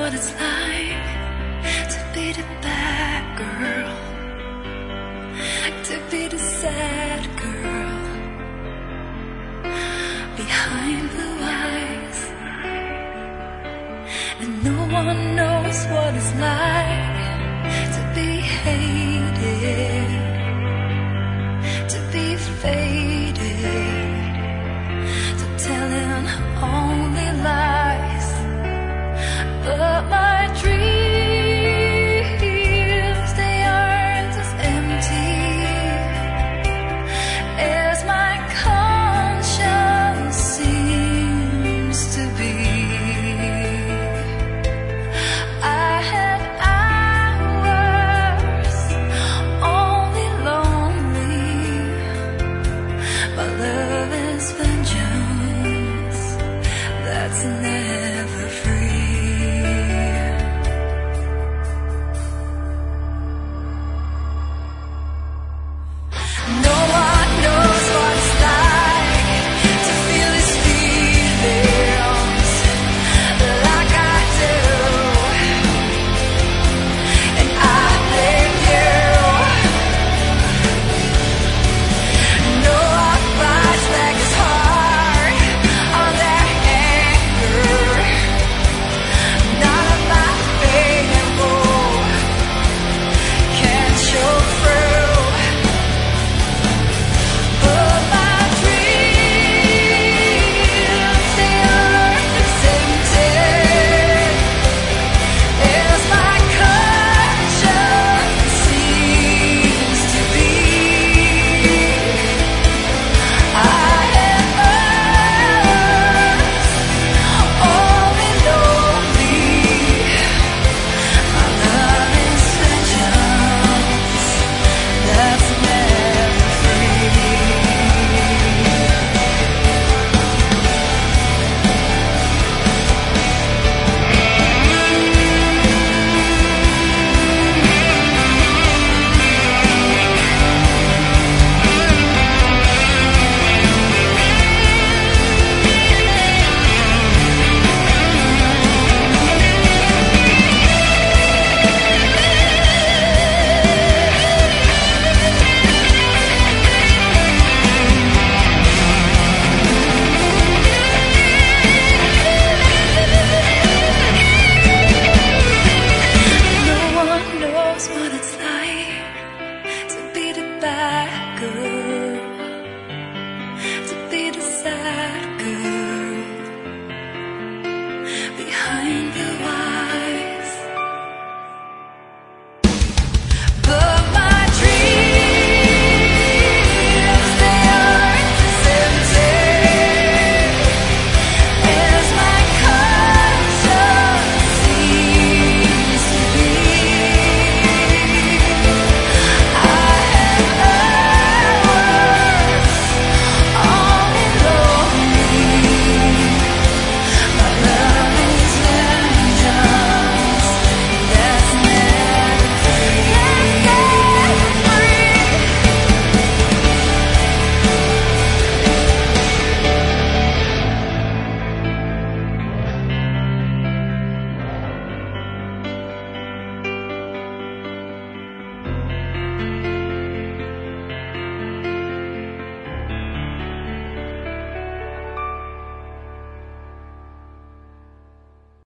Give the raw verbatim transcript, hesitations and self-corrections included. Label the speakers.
Speaker 1: what it's like to be the bad girl, to be the sad girl behind blue eyes. And no one knows what it's like to be hated, to be faded, to telling only lies. But my dreams, they aren't as empty as my conscience seems to be. I had hours only lonely. My love is vengeance that's never free. What it's like to be the bad girl, to be the sad girl behind